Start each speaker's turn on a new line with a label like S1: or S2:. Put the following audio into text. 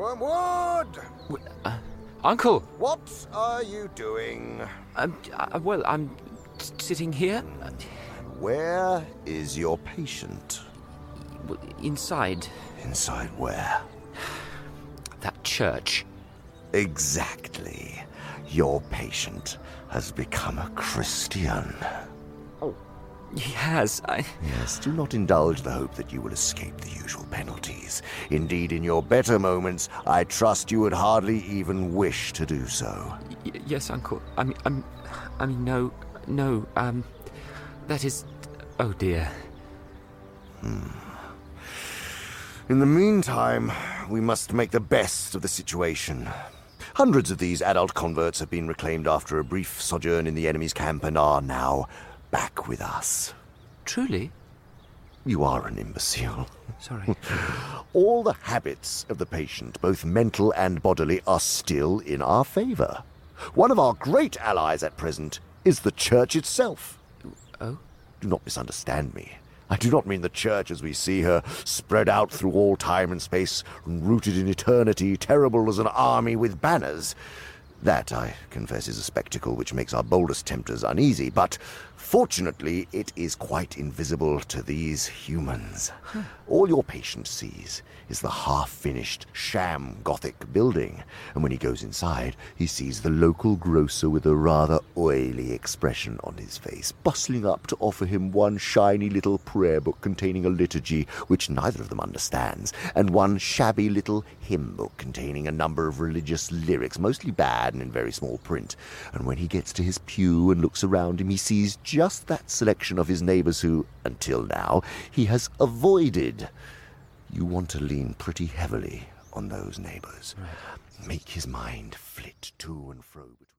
S1: Wormwood!
S2: Uncle!
S1: What are you doing?
S2: Well, I'm sitting here.
S1: Where is your patient?
S2: Inside.
S1: Inside where?
S2: That church.
S1: Exactly. Your patient has become a Christian.
S2: He has.
S1: Yes, do not indulge the hope that you will escape the usual penalties. Indeed, in your better moments, I trust you would hardly even wish to do so.
S2: Yes, Uncle. I mean, no. That is... Oh, dear.
S1: In the meantime, we must make the best of the situation. Hundreds of these adult converts have been reclaimed after a brief sojourn in the enemy's camp and are now back with us.
S2: Truly?
S1: You are an imbecile.
S2: Sorry.
S1: All the habits of the patient, both mental and bodily, are still in our favor. One of our great allies at present is the Church itself.
S2: Oh?
S1: Do not misunderstand me. I do not mean the Church as we see her, spread out through all time and space, rooted in eternity, terrible as an army with banners. That, I confess, is a spectacle which makes our boldest tempters uneasy, but fortunately it is quite invisible to these humans. All your patient sees is the half-finished sham Gothic building, and when he goes inside, he sees the local grocer with a rather oily expression on his face, bustling up to offer him one shiny little prayer book containing a liturgy which neither of them understands, and one shabby little hymn book containing a number of religious lyrics, mostly bad and in very small print. And when he gets to his pew and looks around him, he sees just that selection of his neighbors who, until now, he has avoided. You want to lean pretty heavily on those neighbors.
S2: Right.
S1: Make his mind flit to and fro between